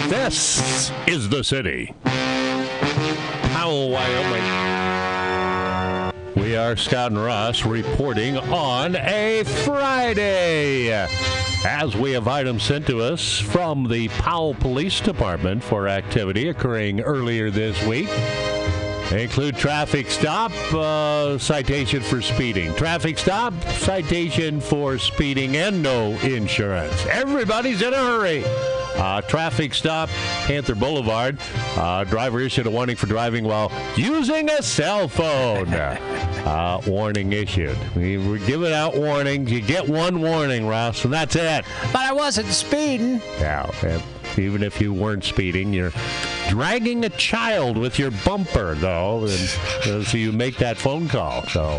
This is the city. Powell, Wyoming. We are Scott and Ross reporting on a Friday. As we have items sent to us from the Powell Police Department for activity occurring earlier this week. They include traffic stop, citation for speeding. Traffic stop, citation for speeding, and no insurance. Everybody's in a hurry. Traffic stop, Panther Boulevard. Driver issued a warning for driving while using a cell phone. Warning issued. We're giving out warnings. You get one warning, Ross, and that's it. But I wasn't speeding. Yeah, even if you weren't speeding, you're dragging a child with your bumper, though, and so you make that phone call. So,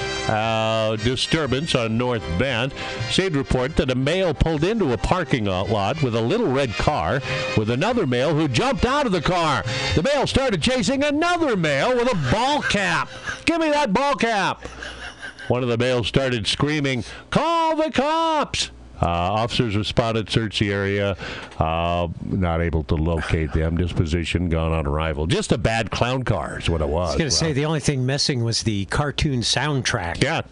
disturbance on North Bend. Received report that a male pulled into a parking lot with a little red car with another male who jumped out of the car. The male started chasing another male with a ball cap. Give me that ball cap. One of the males started screaming, "Call the cops!" Officers responded, searched the area, not able to locate them. Disposition gone on arrival. Just a bad clown car is what it was. I was going to say the only thing missing was the cartoon soundtrack. Yeah.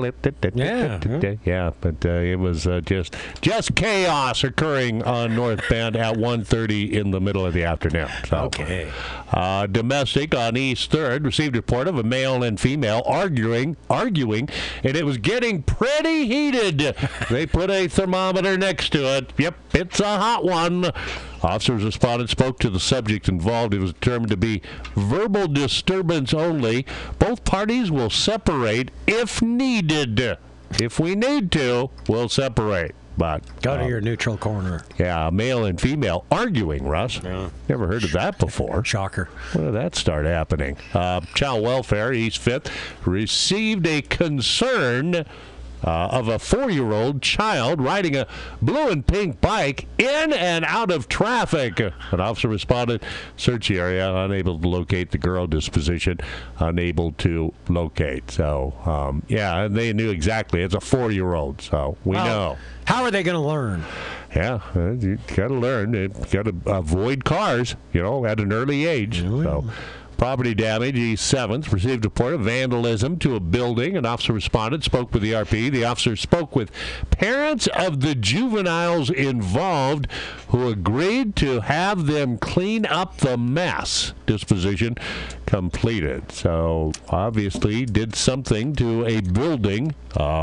Yeah, but it was just chaos occurring on North Bend at 1:30 in the middle of the afternoon. So, okay. Domestic on East 3rd received a report of a male and female arguing, and it was getting pretty heated. They put a thermometer next to it. Yep, it's a hot one. Officers responded, spoke to the subject involved. It was determined to be verbal disturbance only. Both parties will separate if needed. If we need to, we'll separate. But go to your neutral corner. Yeah, male and female arguing, Russ. Yeah. Never heard of that before. Shocker. When did that start happening? Child Welfare, East 5th, received a concern of a 4-year-old child riding a blue and pink bike in and out of traffic. An officer responded, search the area, unable to locate the girl. Disposition, unable to locate. So, yeah, and they knew exactly. It's a 4-year-old, so we know. How are they going to learn? Yeah, you got to learn. You got to avoid cars, at an early age. So. Property damage, East 7th, received a report of vandalism to a building. An officer responded, spoke with the RP. The officer spoke with parents of the juveniles involved who agreed to have them clean up the mess. Disposition completed. So, obviously, did something to a building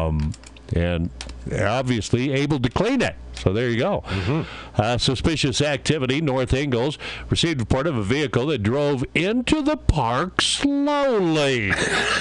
and obviously able to clean it. So there you go. Mm-hmm. Suspicious activity, North Ingalls. Received a report of a vehicle that drove into the park slowly.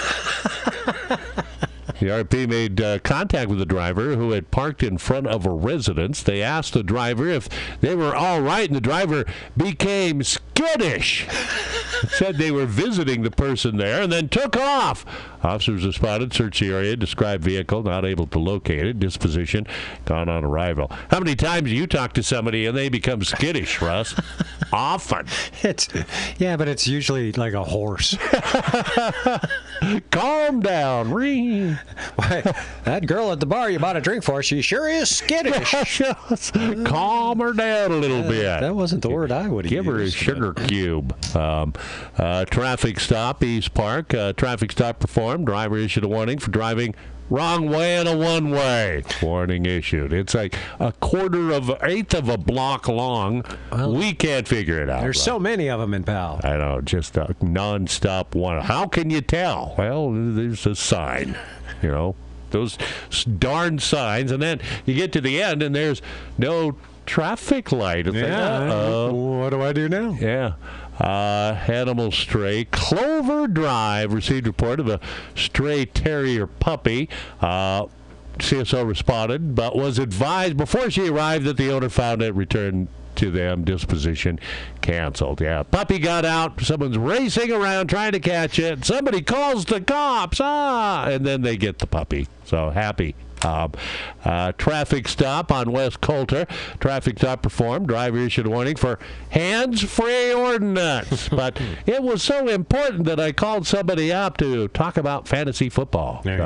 The RP made contact with the driver who had parked in front of a residence. They asked the driver if they were all right, and the driver became skittish. Said they were visiting the person there and then took off. Officers responded, searched the area, described vehicle, not able to locate it. Disposition gone on arrival. How many times do you talk to somebody and they become skittish, Russ? Often. But it's usually like a horse. Calm down. Why, that girl at the bar you bought a drink for, she sure is skittish. Calm her down a little bit. That wasn't the word I would have used. Give her a sugar cube. Traffic stop, East Park. Traffic stop performed. Driver issued a warning for driving wrong way in a one-way. Warning issued. It's like a eighth of a block long. Well, we can't figure it out. There's so many of them in Powell. I know, just a non-stop one. How can you tell? Well, there's a sign, those darn signs, and then you get to the end and there's no traffic light. It's what do I do now? Yeah. Animal stray. Clover Drive received a report of a stray terrier puppy. CSO responded, but was advised before she arrived that the owner found it returned to them. Disposition canceled. Yeah, puppy got out. Someone's racing around trying to catch it. Somebody calls the cops. And then they get the puppy. So happy. Traffic stop on West Coulter. Traffic stop performed. Driver issued a warning for hands-free ordinance. But it was so important that I called somebody up to talk about fantasy football. There you go.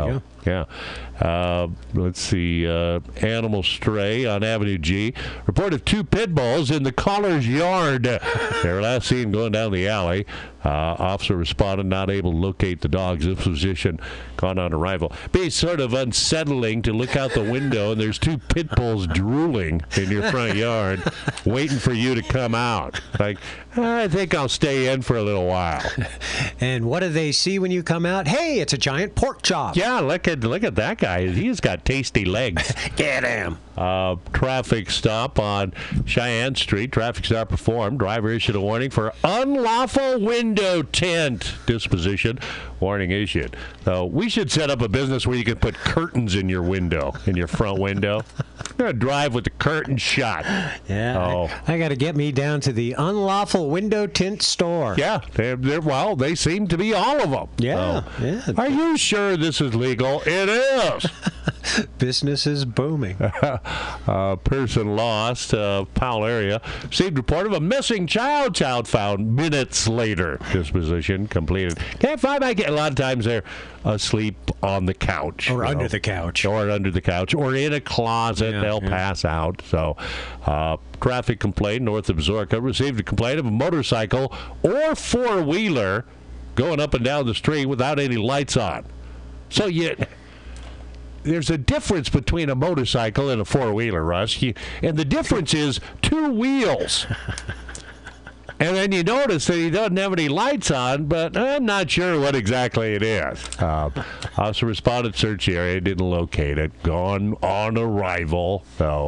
Yeah. Let's see. Animal stray on Avenue G. Report of 2 pit bulls in the caller's yard. They were last seen going down the alley. Officer responded, not able to locate the dogs. This position gone on arrival. Be sort of unsettling to look out the window and there's 2 pit bulls drooling in your front yard, waiting for you to come out. Like, I think I'll stay in for a little while. And what do they see when you come out? Hey, it's a giant pork chop. Yeah, look at that guy. He's got tasty legs. Get him. Traffic stop on Cheyenne Street. Traffic stop performed. Driver issued a warning for unlawful window tint disposition. Warning issued. So we should set up a business where you can put curtains in your window, in your front window. I'm going to drive with the curtain shut. Yeah. Oh. I got to get me down to the unlawful window tint store. Yeah. Well, they seem to be all of them. Yeah. So, Yeah. are you sure this is legal? It is. Business is booming. Person lost, Powell area. Received report of a missing child. Child found minutes later. Disposition completed. Can't find my kid. A lot of times they're asleep on the couch. Or under the couch. Or under the couch. Or in a closet. They'll pass out. So, traffic complaint north of Zorka. Received a complaint of a motorcycle or four-wheeler going up and down the street without any lights on. So there's a difference between a motorcycle and a four-wheeler, Russ. And the difference is 2 wheels. And then you notice that he doesn't have any lights on, but I'm not sure what exactly it is. Officer responded, search the area, didn't locate it. Gone on arrival. So,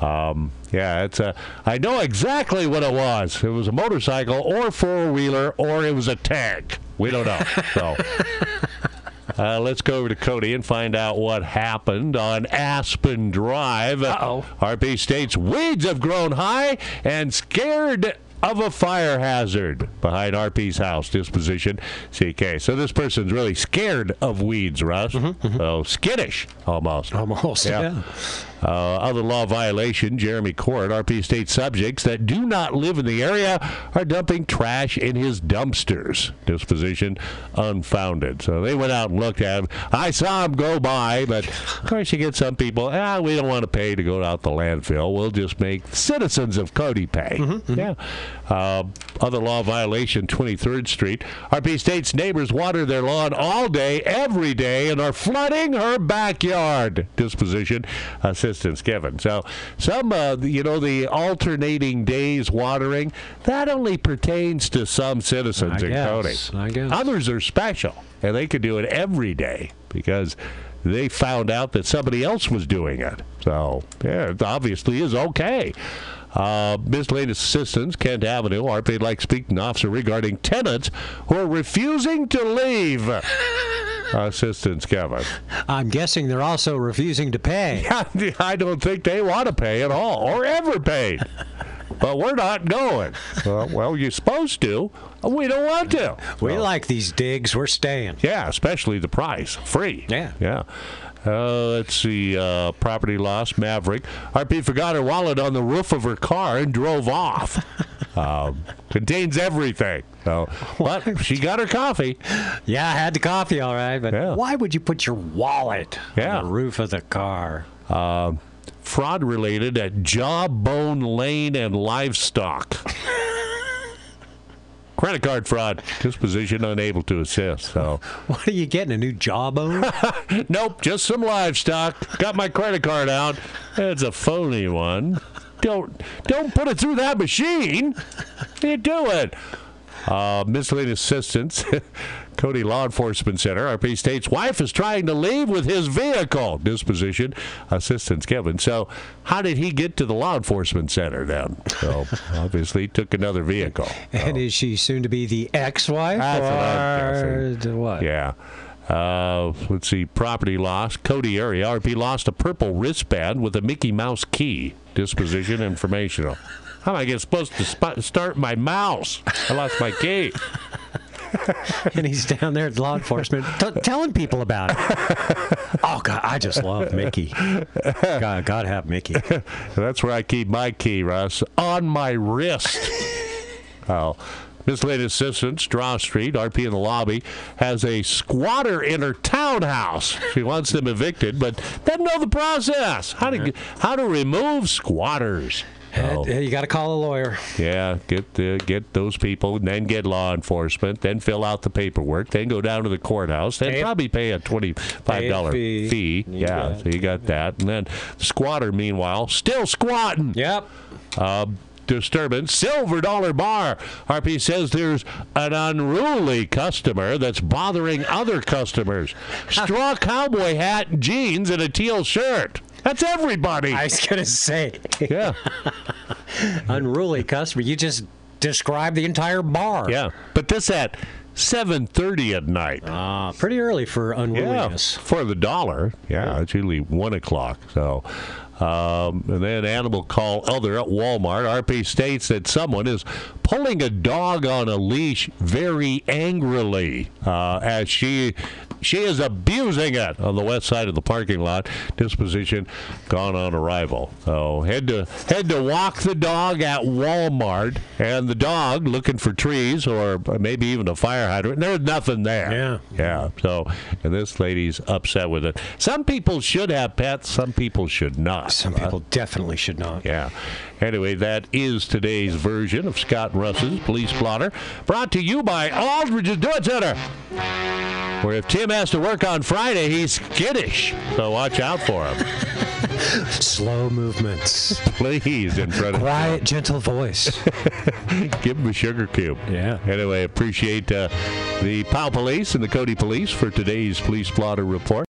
I know exactly what it was. It was a motorcycle or four-wheeler, or it was a tank. We don't know. So. Let's go over to Cody and find out what happened on Aspen Drive. RP states weeds have grown high and scared of a fire hazard behind RP's house. Disposition CK. So this person's really scared of weeds, Russ. So skittish, almost. Yeah. Other law violation, Jeremy Court. RP state subjects that do not live in the area are dumping trash in his dumpsters. Disposition unfounded. So they went out and looked at him. I saw him go by, but of course you get some people, we don't want to pay to go out the landfill. We'll just make citizens of Cody pay. Yeah. Other law violation, 23rd Street. RP state's neighbors water their lawn all day, every day, and are flooding her backyard. Disposition assistance given. So some, the alternating days watering, that only pertains to some citizens in Cody. I guess. Others are special, and they could do it every day because they found out that somebody else was doing it. So, it obviously is okay. Miscellaneous assistance, Kent Avenue. RP like speaking officer regarding tenants who are refusing to leave. Assistance, Kevin. I'm guessing they're also refusing to pay. Yeah, I don't think they want to pay at all or ever paid. But we're not going. Well, you're supposed to. We don't want to. We like these digs. We're staying. Yeah, especially the price. Free. Yeah. Let's see. Property loss, Maverick. RP forgot her wallet on the roof of her car and drove off. Contains everything. But she got her coffee. Yeah, I had the coffee, all right. But why would you put your wallet on the roof of the car? Fraud related at Jawbone Lane and Livestock. Credit card fraud. Disposition unable to assist. So, what are you getting? A new jawbone? Nope, just some livestock. Got my credit card out. It's a phony one. Don't put it through that machine. What are you doing? Miscellaneous assistance. Cody Law Enforcement Center. RP state's wife is trying to leave with his vehicle. Disposition assistance given. So how did he get to the law enforcement center then? So obviously he took another vehicle. And is she soon to be the ex-wife? That's what I'm guessing. What? Yeah. Let's see. Property loss. Cody area. RP lost a purple wristband with a Mickey Mouse key. Disposition informational. How am I supposed to start my mouse? I lost my key. And he's down there at law enforcement telling people about it. Oh, God, I just love Mickey. Gotta have Mickey. That's where I keep my key, Russ. On my wrist. Miscellaneous assistant, Straw Street, RP in the lobby, has a squatter in her townhouse. She wants them evicted, but doesn't know the process. How to remove squatters. You got to call a lawyer. Yeah, get those people, and then get law enforcement, then fill out the paperwork, then go down to the courthouse, then probably pay a $25 fee. Yeah, so you got that. And then the squatter, meanwhile, still squatting. Yep. Disturbance. Silver Dollar Bar. RP says there's an unruly customer that's bothering other customers. Straw cowboy hat and jeans and a teal shirt. That's everybody. I was going to say. Yeah. Unruly customer. You just described the entire bar. Yeah. But this at 7:30 at night. Pretty early for unruliness. Yeah, for the dollar. Yeah, it's usually 1 o'clock. So, and then animal call other at Walmart. RP states that someone is pulling a dog on a leash very angrily as she is abusing it on the west side of the parking lot. Disposition gone on arrival. So had to walk the dog at Walmart, and the dog looking for trees or maybe even a fire hydrant. There's nothing there. Yeah. So, and this lady's upset with it. Some people should have pets. Some people should not. Some people definitely should not. Yeah. Anyway, that is today's version of Scott and Russ's Police Blotter, brought to you by Aldridge's Do It Center, where if Tim has to work on Friday, he's skittish. So watch out for him. Slow movements. Please, in front of quiet, gentle voice. Give him a sugar cube. Yeah. Anyway, appreciate the Powell Police and the Cody Police for today's Police Blotter report.